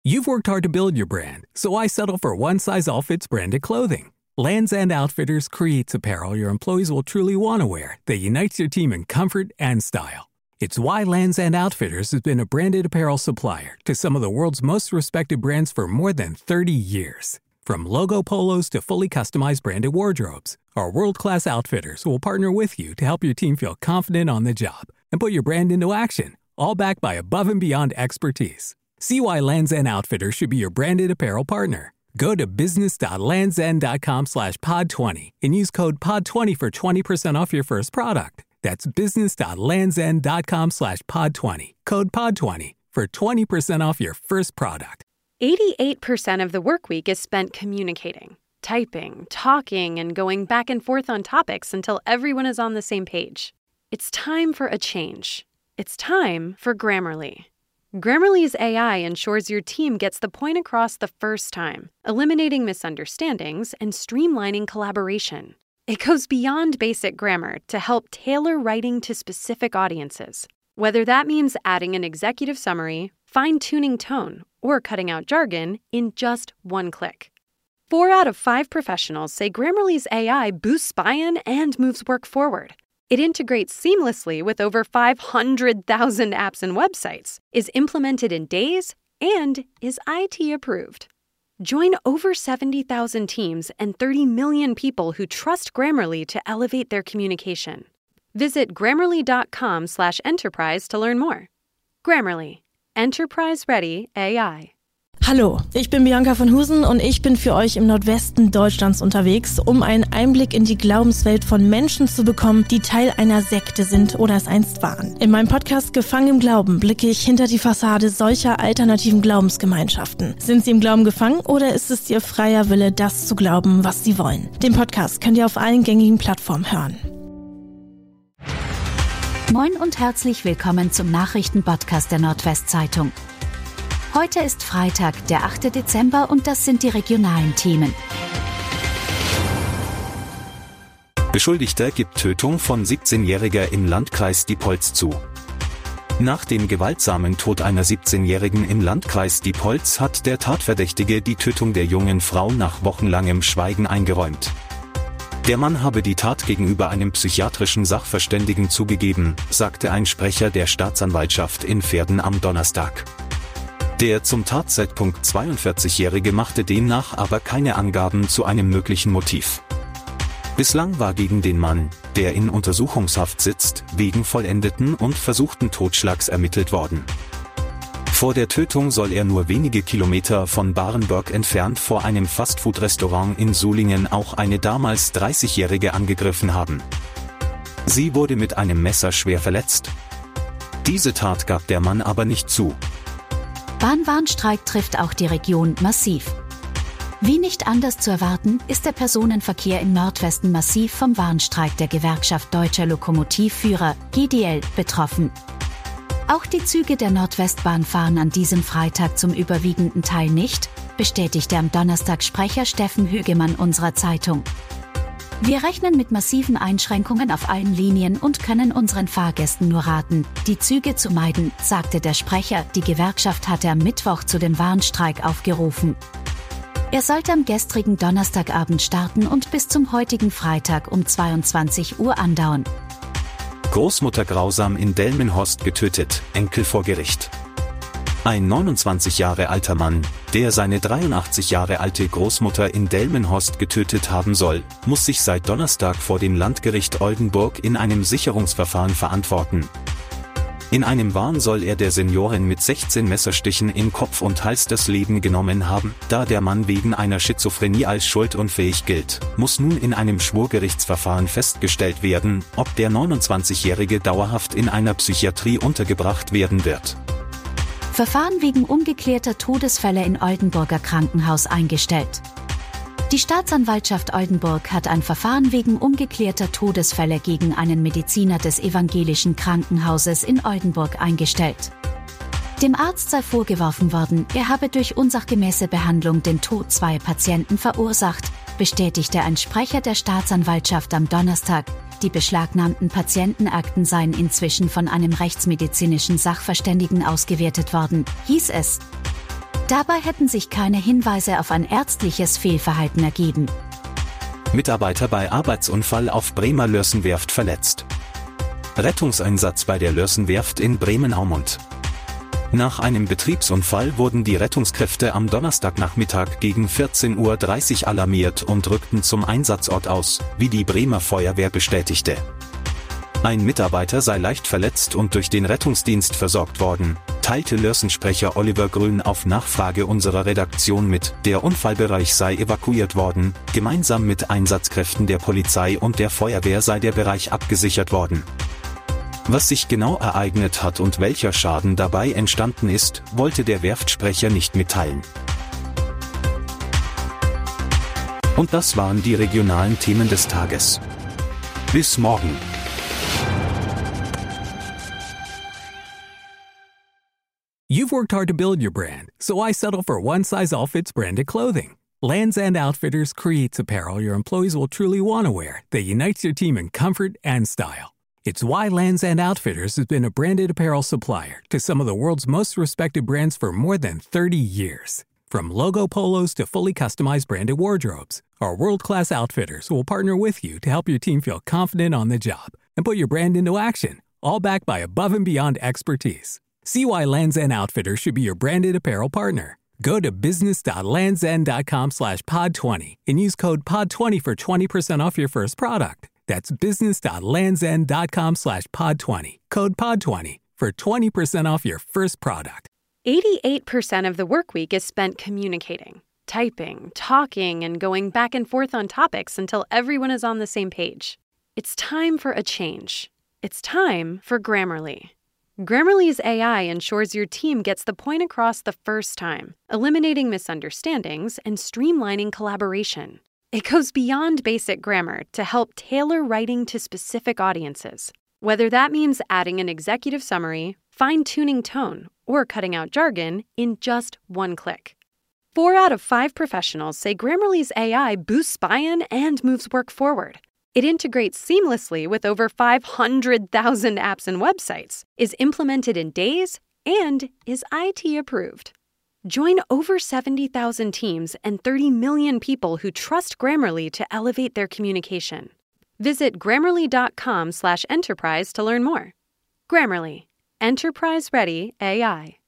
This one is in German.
You've worked hard to build your brand, so why settle for one-size-all-fits branded clothing? Lands' End Outfitters creates apparel your employees will truly want to wear that unites your team in comfort and style. It's why Lands' End Outfitters has been a branded apparel supplier to some of the world's most respected brands for more than 30 years. From logo polos to fully customized branded wardrobes, our world-class outfitters will partner with you to help your team feel confident on the job and put your brand into action, all backed by above-and-beyond expertise. See why Lands' End Outfitters should be your branded apparel partner. Go to business.landsend.com/pod20 and use code POD20 for 20% off your first product. That's business.landsend.com/pod20. Code POD20 for 20% off your first product. 88% of the work week is spent communicating, typing, talking, and going back and forth on topics until everyone is on the same page. It's time for a change. It's time for Grammarly. Grammarly's AI ensures your team gets the point across the first time, eliminating misunderstandings and streamlining collaboration. It goes beyond basic grammar to help tailor writing to specific audiences, whether that means adding an executive summary, fine-tuning tone, or cutting out jargon in just one click. 4 out of 5 professionals say Grammarly's AI boosts buy-in and moves work forward. It integrates seamlessly with over 500,000 apps and websites, is implemented in days, and is IT approved. Join over 70,000 teams and 30 million people who trust Grammarly to elevate their communication. Visit Grammarly.com/enterprise to learn more. Grammarly. Enterprise-ready AI. Hallo, ich bin Bianca von Husen und ich bin für euch im Nordwesten Deutschlands unterwegs, um einen Einblick in die Glaubenswelt von Menschen zu bekommen, die Teil einer Sekte sind oder es einst waren. In meinem Podcast Gefangen im Glauben blicke ich hinter die Fassade solcher alternativen Glaubensgemeinschaften. Sind sie im Glauben gefangen oder ist es ihr freier Wille, das zu glauben, was sie wollen? Den Podcast könnt ihr auf allen gängigen Plattformen hören. Moin und herzlich willkommen zum Nachrichtenpodcast der Nordwestzeitung. Heute ist Freitag, der 8. Dezember und das sind die regionalen Themen. Beschuldigter gibt Tötung von 17-Jähriger im Landkreis Diepholz zu. Nach dem gewaltsamen Tod einer 17-Jährigen im Landkreis Diepholz hat der Tatverdächtige die Tötung der jungen Frau nach wochenlangem Schweigen eingeräumt. Der Mann habe die Tat gegenüber einem psychiatrischen Sachverständigen zugegeben, sagte ein Sprecher der Staatsanwaltschaft in Verden am Donnerstag. Der zum Tatzeitpunkt 42-Jährige machte demnach aber keine Angaben zu einem möglichen Motiv. Bislang war gegen den Mann, der in Untersuchungshaft sitzt, wegen vollendeten und versuchten Totschlags ermittelt worden. Vor der Tötung soll er nur wenige Kilometer von Barenberg entfernt vor einem Fastfood-Restaurant in Sulingen auch eine damals 30-Jährige angegriffen haben. Sie wurde mit einem Messer schwer verletzt. Diese Tat gab der Mann aber nicht zu. Bahnwarnstreik trifft auch die Region massiv. Wie nicht anders zu erwarten, ist der Personenverkehr im Nordwesten massiv vom Warnstreik der Gewerkschaft Deutscher Lokomotivführer, GDL, betroffen. Auch die Züge der Nordwestbahn fahren an diesem Freitag zum überwiegenden Teil nicht, bestätigte am Donnerstag Sprecher Steffen Hügemann unserer Zeitung. Wir rechnen mit massiven Einschränkungen auf allen Linien und können unseren Fahrgästen nur raten, die Züge zu meiden, sagte der Sprecher. Die Gewerkschaft hatte am Mittwoch zu dem Warnstreik aufgerufen. Er sollte am gestrigen Donnerstagabend starten und bis zum heutigen Freitag um 22 Uhr andauern. Großmutter grausam in Delmenhorst getötet, Enkel vor Gericht. Ein 29 Jahre alter Mann, der seine 83 Jahre alte Großmutter in Delmenhorst getötet haben soll, muss sich seit Donnerstag vor dem Landgericht Oldenburg in einem Sicherungsverfahren verantworten. In einem Wahn soll er der Seniorin mit 16 Messerstichen in Kopf und Hals das Leben genommen haben. Da der Mann wegen einer Schizophrenie als schuldunfähig gilt, muss nun in einem Schwurgerichtsverfahren festgestellt werden, ob der 29-Jährige dauerhaft in einer Psychiatrie untergebracht werden wird. Verfahren wegen ungeklärter Todesfälle in Oldenburger Krankenhaus eingestellt. Die Staatsanwaltschaft Oldenburg hat ein Verfahren wegen ungeklärter Todesfälle gegen einen Mediziner des evangelischen Krankenhauses in Oldenburg eingestellt. Dem Arzt sei vorgeworfen worden, er habe durch unsachgemäße Behandlung den Tod 2 Patienten verursacht, bestätigte ein Sprecher der Staatsanwaltschaft am Donnerstag. Die beschlagnahmten Patientenakten seien inzwischen von einem rechtsmedizinischen Sachverständigen ausgewertet worden, hieß es. Dabei hätten sich keine Hinweise auf ein ärztliches Fehlverhalten ergeben. Mitarbeiter bei Arbeitsunfall auf Bremer Lörsenwerft verletzt. Rettungseinsatz bei der Lörsenwerft in Bremen-Aumund. Nach einem Betriebsunfall wurden die Rettungskräfte am Donnerstagnachmittag gegen 14:30 Uhr alarmiert und rückten zum Einsatzort aus, wie die Bremer Feuerwehr bestätigte. Ein Mitarbeiter sei leicht verletzt und durch den Rettungsdienst versorgt worden, teilte Lörsensprecher Oliver Grün auf Nachfrage unserer Redaktion mit. Der Unfallbereich sei evakuiert worden, gemeinsam mit Einsatzkräften der Polizei und der Feuerwehr sei der Bereich abgesichert worden. Was sich genau ereignet hat und welcher Schaden dabei entstanden ist, wollte der Werftsprecher nicht mitteilen. Und das waren die regionalen Themen des Tages. Bis morgen. You've worked hard to build your brand, so why settle for one-size-all-fits branded clothing? Lands' End Outfitters creates apparel your employees will truly want to wear that unites your team in comfort and style. It's why Lands' End Outfitters has been a branded apparel supplier to some of the world's most respected brands for more than 30 years. From logo polos to fully customized branded wardrobes, our world-class outfitters will partner with you to help your team feel confident on the job and put your brand into action, all backed by above-and-beyond expertise. See why Lands' End Outfitters should be your branded apparel partner. Go to business.landsend.com/pod20 and use code POD20 for 20% off your first product. That's business.landsend.com/pod20. Code POD20 for 20% off your first product. 88% of the workweek is spent communicating, typing, talking, and going back and forth on topics until everyone is on the same page. It's time for a change. It's time for Grammarly. Grammarly's AI ensures your team gets the point across the first time, eliminating misunderstandings and streamlining collaboration. It goes beyond basic grammar to help tailor writing to specific audiences, whether that means adding an executive summary, fine-tuning tone, or cutting out jargon in just one click. 4 out of 5 professionals say Grammarly's AI boosts buy-in and moves work forward. It integrates seamlessly with over 500,000 apps and websites, is implemented in days, and is IT approved. Join over 70,000 teams and 30 million people who trust Grammarly to elevate their communication. Visit Grammarly.com/enterprise to learn more. Grammarly. Enterprise-ready AI.